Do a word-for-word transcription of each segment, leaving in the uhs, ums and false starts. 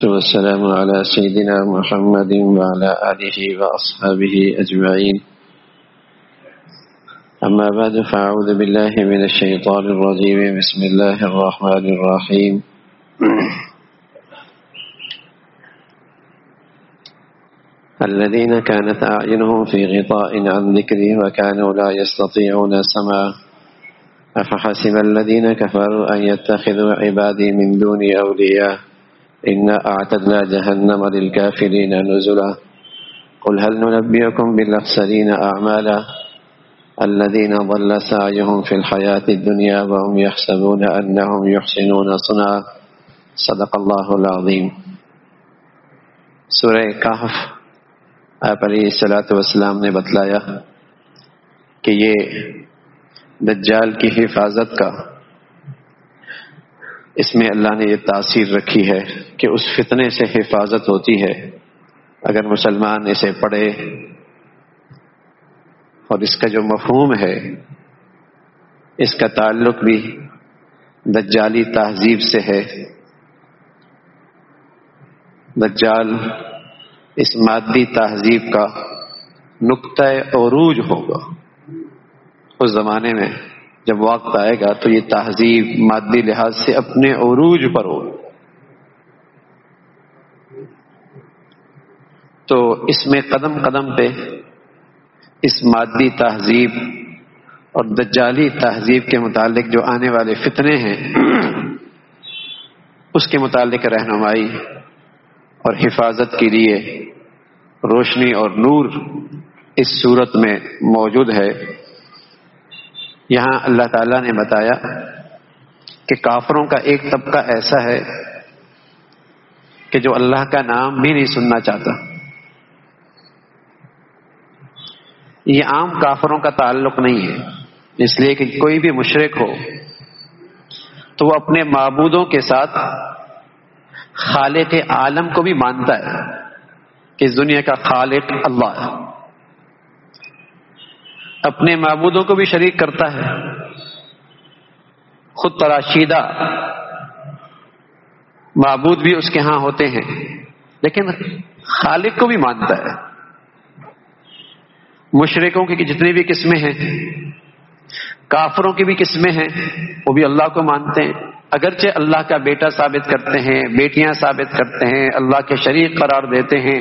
والسلام على سيدنا محمد وعلى آله وأصحابه أجمعين. أما بعد فأعوذ بالله من الشيطان الرجيم. بسم الله الرحمن الرحيم. الذين كانت أعينهم في غطاء عن ذكري وكانوا لا يستطيعون سماع أفحسب الذين كفروا أن يتخذوا عبادي من دوني أولياء إنا أعتدنا جهنم للكافرين نزلا قل هل ننبئكم بالأخسرين أعمالا الذين ضل سعيهم في الحياة الدنيا وهم يحسبون أنهم يحسنون صنعا صدق الله العظيم. سورہ کہف آپ علیہ الصلوۃ والسلام نے بتلایا کہ یہ دجال کی حفاظت کا اس میں اللہ نے یہ تاثیر رکھی ہے کہ اس فتنے سے حفاظت ہوتی ہے اگر مسلمان اسے پڑھے، اور اس کا جو مفہوم ہے اس کا تعلق بھی دجالی تہذیب سے ہے. دجال اس مادی تہذیب کا نقطہ عروج ہوگا. اس زمانے میں جب وقت آئے گا تو یہ تہذیب مادی لحاظ سے اپنے عروج پر ہوگی. تو اس میں قدم قدم پہ اس مادی تہذیب اور دجالی تہذیب کے متعلق جو آنے والے فتنے ہیں اس کے متعلق رہنمائی اور حفاظت کے لیے روشنی اور نور اس صورت میں موجود ہے. یہاں اللہ تعالیٰ نے بتایا کہ کافروں کا ایک طبقہ ایسا ہے کہ جو اللہ کا نام بھی نہیں سننا چاہتا. یہ عام کافروں کا تعلق نہیں ہے، اس لیے کہ کوئی بھی مشرک ہو تو وہ اپنے معبودوں کے ساتھ خالق عالم کو بھی مانتا ہے کہ اس دنیا کا خالق اللہ ہے، اپنے معبودوں کو بھی شریک کرتا ہے، خود تراشیدہ معبود بھی اس کے ہاں ہوتے ہیں، لیکن خالق کو بھی مانتا ہے. مشرکوں کی جتنی بھی قسمیں ہیں، کافروں کی بھی قسمیں ہیں، وہ بھی اللہ کو مانتے ہیں، اگرچہ اللہ کا بیٹا ثابت کرتے ہیں، بیٹیاں ثابت کرتے ہیں، اللہ کے شریک قرار دیتے ہیں،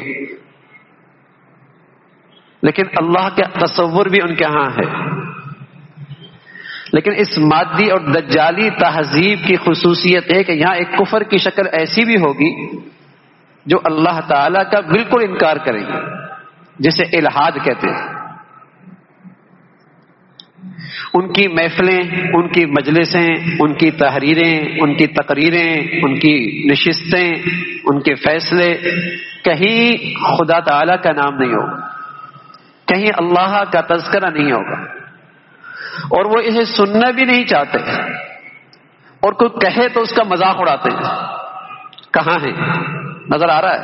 لیکن اللہ کا تصور بھی ان کے ہاں ہے. لیکن اس مادی اور دجالی تہذیب کی خصوصیت ہے کہ یہاں ایک کفر کی شکل ایسی بھی ہوگی جو اللہ تعالی کا بالکل انکار کریں گے، جسے الحاد کہتے ہیں. ان کی محفلیں، ان کی مجلسیں، ان کی تحریریں، ان کی تقریریں، ان کی نشستیں، ان کے فیصلے کہیں خدا تعالی کا نام نہیں ہوگا، کہیں اللہ کا تذکرہ نہیں ہوگا، اور وہ اسے سننا بھی نہیں چاہتے، اور کوئی کہے تو اس کا مذاق اڑاتے ہیں. کہاں ہے؟ نظر آ رہا ہے؟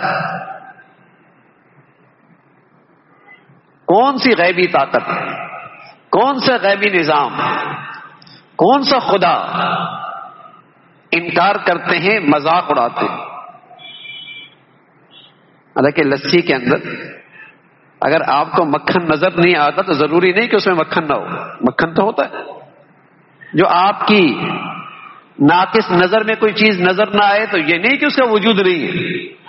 کون سی غیبی طاقت، کون سا غیبی نظام، کون سا خدا؟ انکار کرتے ہیں، مذاق اڑاتے ہیں. حالانکہ لسی کے اندر اگر آپ کو مکھن نظر نہیں آتا تو ضروری نہیں کہ اس میں مکھن نہ ہو، مکھن تو ہوتا ہے. جو آپ کی ناقص نظر میں کوئی چیز نظر نہ آئے تو یہ نہیں کہ اس کا وجود نہیں ہے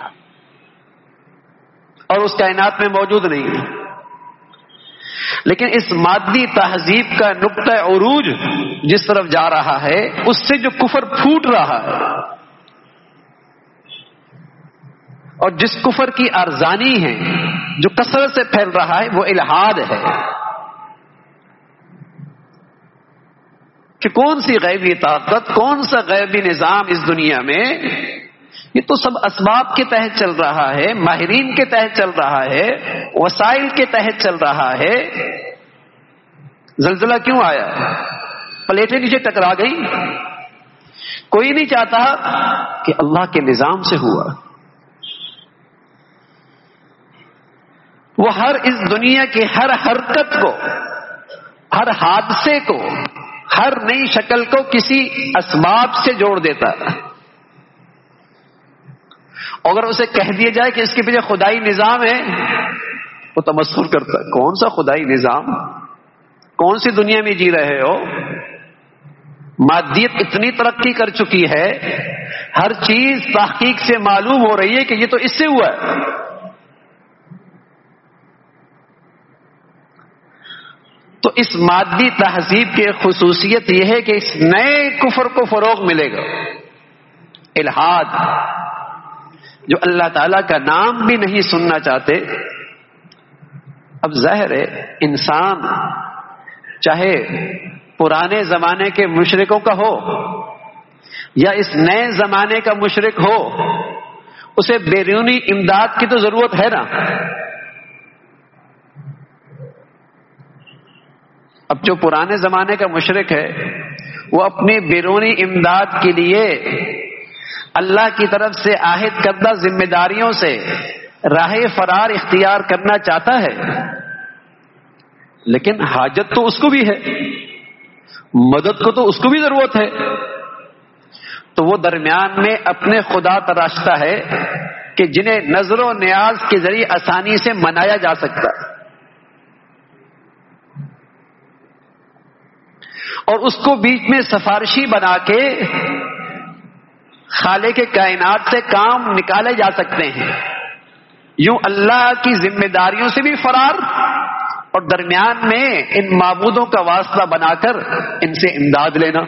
اور اس کائنات میں موجود نہیں ہے. لیکن اس مادی تہذیب کا نقطہ عروج جس طرف جا رہا ہے، اس سے جو کفر پھوٹ رہا ہے اور جس کفر کی ارزانی ہے، جو کثرت سے پھیل رہا ہے، وہ الحاد ہے. کہ کون سی غیبی طاقت، کون سا غیبی نظام اس دنیا میں؟ یہ تو سب اسباب کے تحت چل رہا ہے، ماہرین کے تحت چل رہا ہے، وسائل کے تحت چل رہا ہے. زلزلہ کیوں آیا؟ پلیٹیں نیچے ٹکرا گئی. کوئی نہیں چاہتا کہ اللہ کے نظام سے ہوا. وہ ہر اس دنیا کی ہر حرکت کو، ہر حادثے کو، ہر نئی شکل کو کسی اسباب سے جوڑ دیتا ہے. اگر اسے کہہ دیا جائے کہ اس کے پیچھے خدائی نظام ہے، وہ تمسخر کرتا ہے، کون سا خدائی نظام، کون سی دنیا میں جی رہے ہو؟ مادیت اتنی ترقی کر چکی ہے، ہر چیز تحقیق سے معلوم ہو رہی ہے کہ یہ تو اس سے ہوا ہے۔ تو اس مادی تہذیب کی خصوصیت یہ ہے کہ اس نئے کفر کو فروغ ملے گا، الحاد، جو اللہ تعالیٰ کا نام بھی نہیں سننا چاہتے۔ اب ظاہر ہے انسان چاہے پرانے زمانے کے مشرکوں کا ہو یا اس نئے زمانے کا مشرک ہو، اسے بیرونی امداد کی تو ضرورت ہے نا۔ اب جو پرانے زمانے کا مشرک ہے وہ اپنی بیرونی امداد کے لیے اللہ کی طرف سے عاہد کردہ ذمہ داریوں سے راہ فرار اختیار کرنا چاہتا ہے، لیکن حاجت تو اس کو بھی ہے، مدد کو تو اس کو بھی ضرورت ہے، تو وہ درمیان میں اپنے خدا تراشتا ہے کہ جنہیں نظر و نیاز کے ذریعے آسانی سے منایا جا سکتا ہے، اور اس کو بیچ میں سفارشی بنا کے خالق کائنات سے کام نکالے جا سکتے ہیں۔ یوں اللہ کی ذمہ داریوں سے بھی فرار، اور درمیان میں ان معبودوں کا واسطہ بنا کر ان سے امداد لینا۔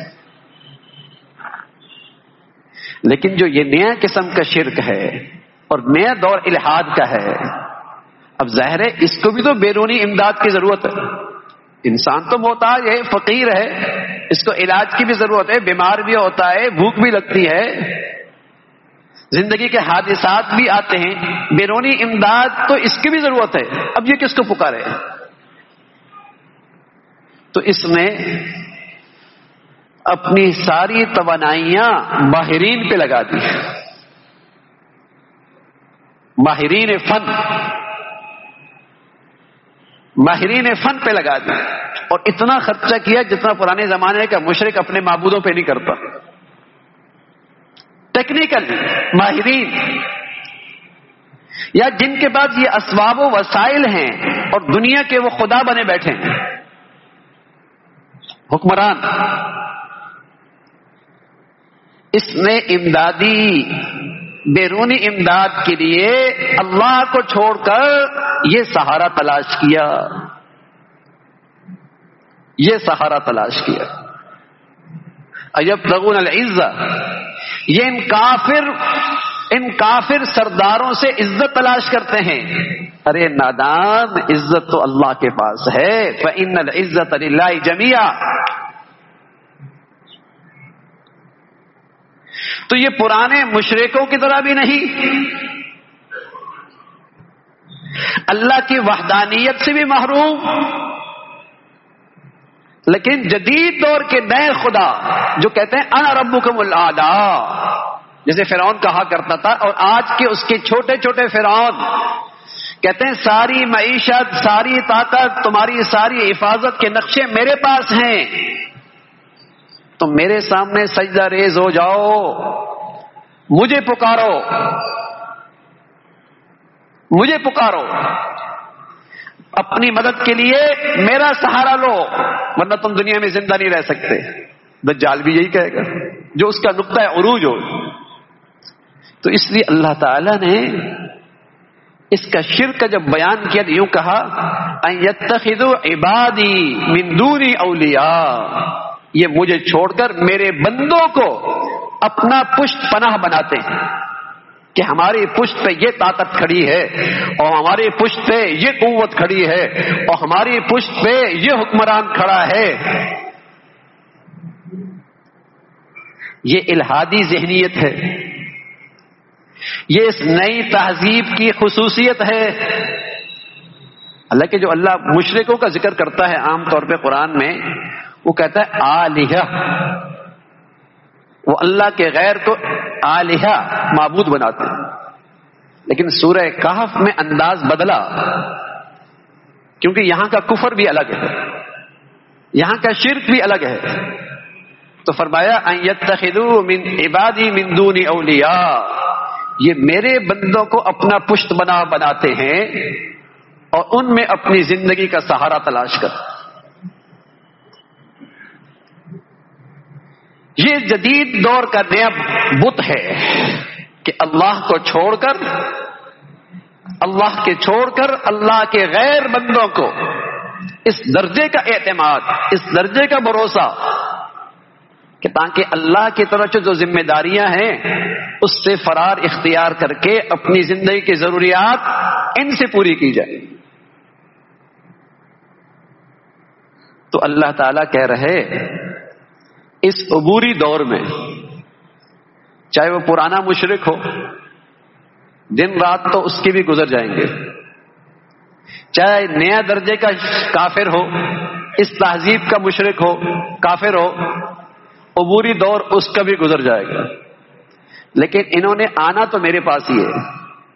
لیکن جو یہ نیا قسم کا شرک ہے اور نیا دور الحاد کا ہے، اب ظاہر ہے اس کو بھی تو بیرونی امداد کی ضرورت ہے۔ انسان تو محتاج ہے، فقیر ہے، اس کو علاج کی بھی ضرورت ہے، بیمار بھی ہوتا ہے، بھوک بھی لگتی ہے، زندگی کے حادثات بھی آتے ہیں، بیرونی امداد تو اس کی بھی ضرورت ہے۔ اب یہ کس کو پکارے؟ تو اس نے اپنی ساری توانائیاں ماہرین پہ لگا دی، ماہرین فن ماہرین فن پہ لگا دی، اور اتنا خرچہ کیا جتنا پرانے زمانے کا مشرک اپنے معبودوں پہ نہیں کرتا۔ ٹیکنیکل ماہرین، یا جن کے پاس یہ اسباب و وسائل ہیں اور دنیا کے وہ خدا بنے بیٹھے ہیں، حکمران، اس نے امدادی بیرونی امداد کے لیے اللہ کو چھوڑ کر یہ سہارا تلاش کیا، یہ سہارا تلاش کیا۔ ایبتغون العزہ، یہ ان کافر ان کافر سرداروں سے عزت تلاش کرتے ہیں۔ ارے نادان، عزت تو اللہ کے پاس ہے، فإن العزت للہ جمیعا۔ تو یہ پرانے مشرکوں کی طرح بھی نہیں، اللہ کی وحدانیت سے بھی محروم، لیکن جدید دور کے نئے خدا جو کہتے ہیں انا ربکم الاعلی، جیسے فرعون کہا کرتا تھا، اور آج کے اس کے چھوٹے چھوٹے فرعون کہتے ہیں ساری معیشت، ساری طاقت، تمہاری ساری حفاظت کے نقشے میرے پاس ہیں، تم میرے سامنے سجدہ ریز ہو جاؤ، مجھے پکارو، مجھے پکارو، اپنی مدد کے لیے میرا سہارا لو، ورنہ تم دنیا میں زندہ نہیں رہ سکتے۔ دجال بھی یہی کہے گا جو اس کا نقطہ عروج ہو۔ تو اس لیے اللہ تعالی نے اس کا شرک کا جب بیان کیا یوں کہا ان یتخذوا عبادی من دونی اولیاء، یہ مجھے چھوڑ کر میرے بندوں کو اپنا پشت پناہ بناتے ہیں کہ ہماری پشت پہ یہ طاقت کھڑی ہے، اور ہماری پشت پہ یہ قوت کھڑی ہے، اور ہماری پشت پہ یہ حکمران کھڑا ہے۔ یہ الہادی ذہنیت ہے، یہ اس نئی تہذیب کی خصوصیت ہے۔ حالانکہ جو اللہ مشرکوں کا ذکر کرتا ہے عام طور پہ قرآن میں، وہ کہتا ہے آلہہ، وہ اللہ کے غیر کو آلہہ معبود بناتے ہیں، لیکن سورہ کہف میں انداز بدلا، کیونکہ یہاں کا کفر بھی الگ ہے، یہاں کا شرک بھی الگ ہے، تو فرمایا ان یتخذوا من عبادی من دون اولیاء، یہ میرے بندوں کو اپنا پشت بنا بناتے ہیں اور ان میں اپنی زندگی کا سہارا تلاش کرتے. یہ جدید دور کا نیا بت ہے کہ اللہ کو چھوڑ کر اللہ کے چھوڑ کر اللہ کے غیر بندوں کو اس درجے کا اعتماد، اس درجے کا بھروسہ کہ تاکہ اللہ کی طرف جو ذمہ داریاں ہیں اس سے فرار اختیار کر کے اپنی زندگی کی ضروریات ان سے پوری کی جائے. تو اللہ تعالیٰ کہہ رہے اس عبوری دور میں چاہے وہ پرانا مشرک ہو، دن رات تو اس کے بھی گزر جائیں گے، چاہے نیا درجے کا کافر ہو، اس تہذیب کا مشرک ہو، کافر ہو، عبوری دور اس کا بھی گزر جائے گا. لیکن انہوں نے آنا تو میرے پاس ہی ہے.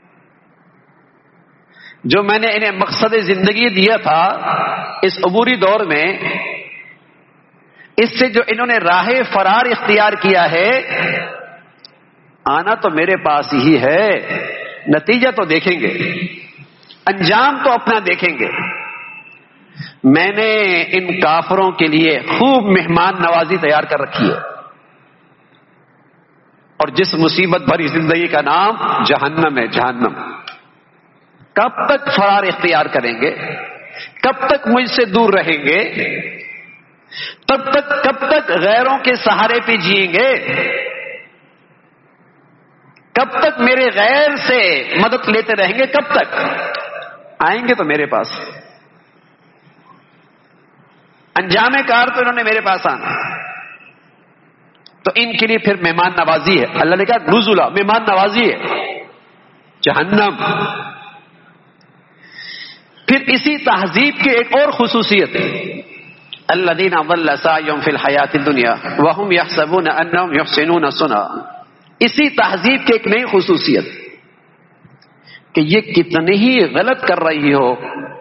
جو میں نے انہیں مقصد زندگی دیا تھا اس عبوری دور میں، اس سے جو انہوں نے راہ فرار اختیار کیا ہے، آنا تو میرے پاس ہی ہے. نتیجہ تو دیکھیں گے، انجام تو اپنا دیکھیں گے. میں نے ان کافروں کے لیے خوب مہمان نوازی تیار کر رکھی ہے، اور جس مصیبت بھری زندگی کا نام جہنم ہے. جہنم کب تک فرار اختیار کریں گے؟ کب تک مجھ سے دور رہیں گے؟ تب تک کب تک غیروں کے سہارے پہ جیئیں گے؟ کب تک میرے غیر سے مدد لیتے رہیں گے؟ کب تک؟ آئیں گے تو میرے پاس. انجام کار تو انہوں نے میرے پاس آنا. تو ان کے لیے پھر مہمان نوازی ہے. اللہ نے کہا نزلا، مہمان نوازی ہے جہنم. پھر اسی تہذیب کی ایک اور خصوصیت ہے، الذین ضل سعیہم فی الحیاۃ الدنیا وہم یحسبون انہم یحسنون صنعا. اسی تہذیب کی ایک نئی خصوصیت کہ یہ کتنے ہی غلط کر رہی ہو،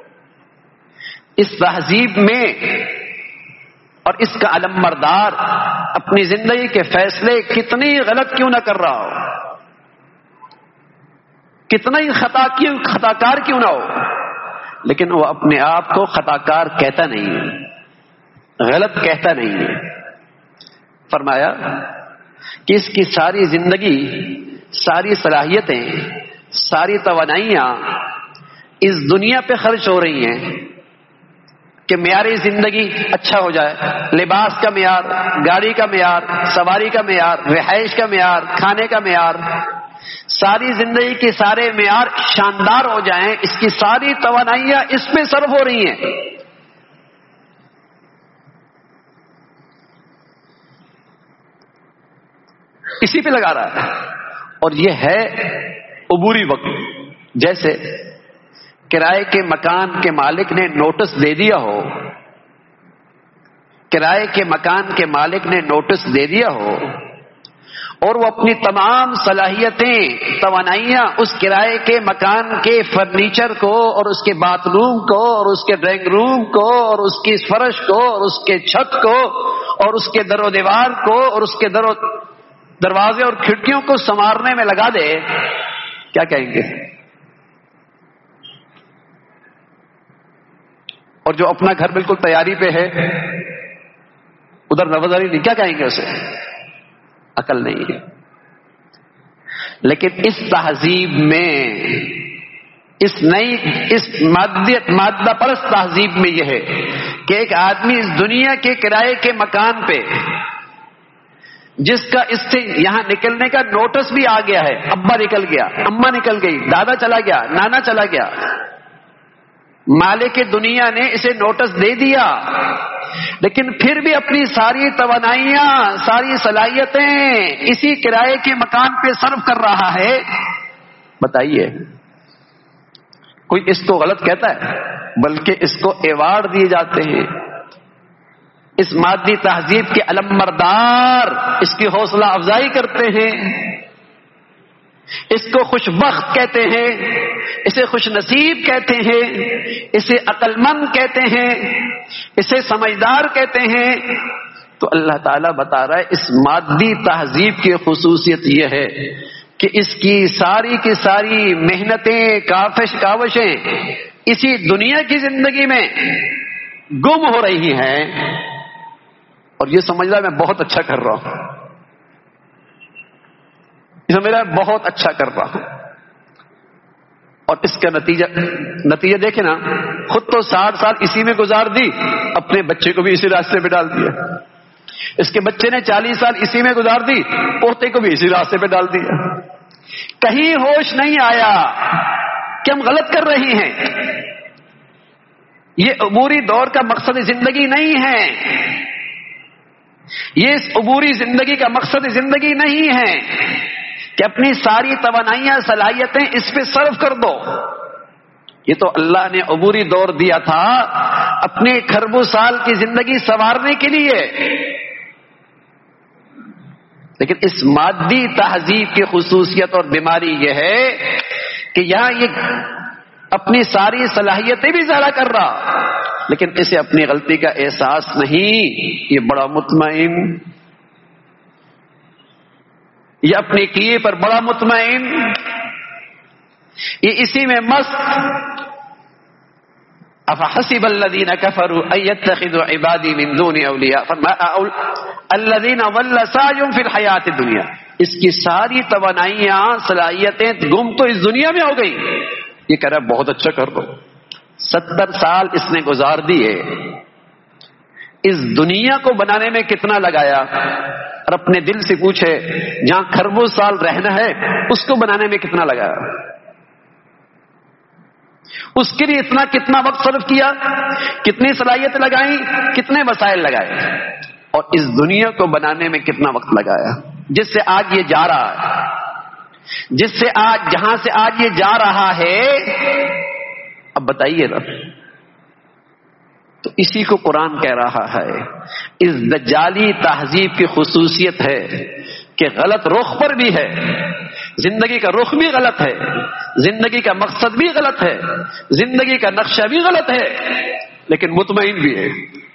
اس تہذیب میں اور اس کا علم بردار اپنی زندگی کے فیصلے کتنی غلط کیوں نہ کر رہا ہو، کتنا ہی خطا کیوں خطا کار کیوں نہ ہو، لیکن وہ اپنے آپ کو خطا کار کہتا نہیں ہے، غلط کہتا نہیں ہے. فرمایا کہ اس کی ساری زندگی، ساری صلاحیتیں، ساری توانائیاں اس دنیا پہ خرچ ہو رہی ہیں کہ معیاری زندگی اچھا ہو جائے، لباس کا معیار، گاڑی کا معیار، سواری کا معیار، رہائش کا معیار، کھانے کا معیار، ساری زندگی کے سارے معیار شاندار ہو جائیں. اس کی ساری توانائیاں اس پہ صرف ہو رہی ہیں. اسی پہ لگا رہا ہے. اور یہ ہے عبوری وقت. جیسے کرائے کے مکان کے مالک نے نوٹس دے دیا ہو، کرائے کے مکان کے مالک نے نوٹس دے دیا ہو اور وہ اپنی تمام صلاحیتیں، توانائیاں اس کرائے کے مکان کے فرنیچر کو اور اس کے باتھ روم کو اور اس کے ڈرائنگ روم کو اور اس کی فرش کو اور اس کے چھت کو اور اس کے در و دیوار کو اور اس کے در و دروازے اور کھڑکیوں کو سنوارنے میں لگا دے، کیا کہیں گے؟ اور جو اپنا گھر بالکل تیاری پہ ہے، ادھر نوازاری نہیں، کیا کہیں گے اسے؟ عقل نہیں ہے. لیکن اس تہذیب میں، اس نئی اس مادیت مادہ پرست تہذیب میں یہ ہے کہ ایک آدمی اس دنیا کے کرائے کے مکان پہ جس کا اس سے یہاں نکلنے کا نوٹس بھی آ گیا ہے، ابا نکل گیا، اماں نکل گئی، دادا چلا گیا، نانا چلا گیا، مالک دنیا نے اسے نوٹس دے دیا، لیکن پھر بھی اپنی ساری توانائیاں، ساری صلاحیتیں اسی کرائے کے مکان پہ صرف کر رہا ہے. بتائیے کوئی اس کو غلط کہتا ہے؟ بلکہ اس کو ایوارڈ دیے جاتے ہیں. اس مادی تہذیب کے علمبردار اس کی حوصلہ افزائی کرتے ہیں، اس کو خوش بخت کہتے ہیں، اسے خوش نصیب کہتے ہیں، اسے عقل مند کہتے ہیں، اسے سمجھدار کہتے ہیں. تو اللہ تعالیٰ بتا رہا ہے اس مادی تہذیب کی خصوصیت یہ ہے کہ اس کی ساری کی ساری محنتیں کاوش کاوشیں اسی دنیا کی زندگی میں گم ہو رہی ہیں اور یہ سمجھ رہا ہے میں بہت اچھا کر رہا ہوں، یہ سمجھ رہا ہے بہت اچھا کر رہا ہوں، اور اس کا نتیجہ نتیجہ دیکھیں نا، خود تو ساٹھ سال اسی میں گزار دی، اپنے بچے کو بھی اسی راستے پہ ڈال دیا، اس کے بچے نے چالیس سال اسی میں گزار دی، پوتے کو بھی اسی راستے پہ ڈال دیا، کہیں ہوش نہیں آیا کہ ہم غلط کر رہے ہیں۔ یہ عبوری دور کا مقصد زندگی نہیں ہے، یہ اس عبوری زندگی کا مقصد زندگی نہیں ہے کہ اپنی ساری توانائیاں صلاحیتیں اس پہ صرف کر دو۔ یہ تو اللہ نے عبوری دور دیا تھا اپنے کھربوں سال کی زندگی سنوارنے کے لیے، لیکن اس مادی تہذیب کی خصوصیت اور بیماری یہ ہے کہ یہاں یہ اپنی ساری صلاحیتیں بھی ضائع کر رہا، لیکن اسے اپنی غلطی کا احساس نہیں، یہ بڑا مطمئن، یہ اپنے کیے پر بڑا مطمئن، یہ اسی میں مست۔ افحسب الذین کفروا ان یتخذوا عبادی من دونی اولیاء الذین ضل سعیهم فی الحیات الدنیا، اس کی ساری توانائیاں صلاحیتیں گم تو اس دنیا میں ہو گئی، یہ کہہ رہا ہے بہت اچھا کر رہا ہوں، ستر سال اس نے گزار دیے، اس دنیا کو بنانے میں کتنا لگایا، اور اپنے دل سے پوچھے جہاں کھربوں سال رہنا ہے اس کو بنانے میں کتنا لگایا، اس کے لیے اتنا کتنا وقت صرف کیا، کتنی صلاحیتیں لگائیں، کتنے وسائل لگائے، اور اس دنیا کو بنانے میں کتنا وقت لگایا، جس سے آج یہ جا رہا ہے، جس سے آج جہاں سے آج یہ جا رہا ہے۔ اب بتائیے نا، تو اسی کو قرآن کہہ رہا ہے، اس دجالی تہذیب کی خصوصیت ہے کہ غلط رخ پر بھی ہے، زندگی کا رخ بھی غلط ہے، زندگی کا مقصد بھی غلط ہے، زندگی کا نقشہ بھی غلط ہے، لیکن مطمئن بھی ہے،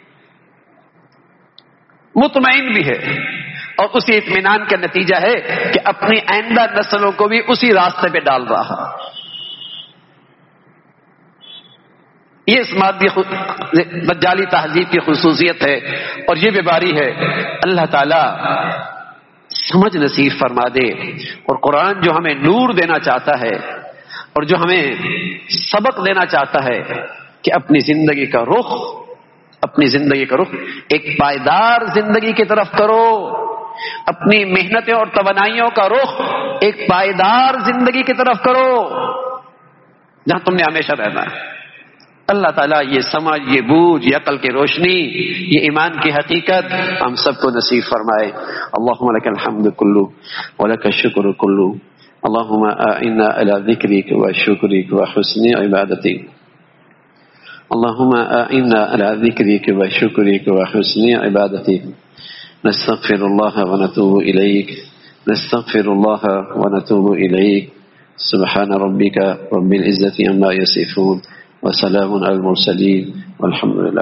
مطمئن بھی ہے، اور اسی اطمینان کا نتیجہ ہے کہ اپنی آئندہ نسلوں کو بھی اسی راستے پہ ڈال رہا۔ یہ اس مادی دجالی تہذیب کی خصوصیت ہے اور یہ بیماری ہے۔ اللہ تعالی سمجھ نصیب فرما دے، اور قرآن جو ہمیں نور دینا چاہتا ہے اور جو ہمیں سبق دینا چاہتا ہے کہ اپنی زندگی کا رخ اپنی زندگی کا رخ ایک پائیدار زندگی کی طرف کرو، اپنی محنتیں اور توانائیوں کا رخ ایک پائیدار زندگی کی طرف کرو جہاں تم نے ہمیشہ رہنا ہے۔ اللہ تعالیٰ یہ سمجھ، یہ بوجھ، یہ عقل کی روشنی، یہ ایمان کی حقیقت ہم سب کو نصیب فرمائے۔ اللہم لک الحمد کلو ولک الشکر کلو، اللہم اعنا علی ذکرک وشکرک وحسن عبادتک، اللہم اعنا علی ذکرک وشکرک وحسن عبادتک، نستغفر اللہ ونتوب الیک نستغفر اللہ ونتوب الیک، سبحان ربک رب العزة عما یصفون وسلام على المرسلين والحمد لله۔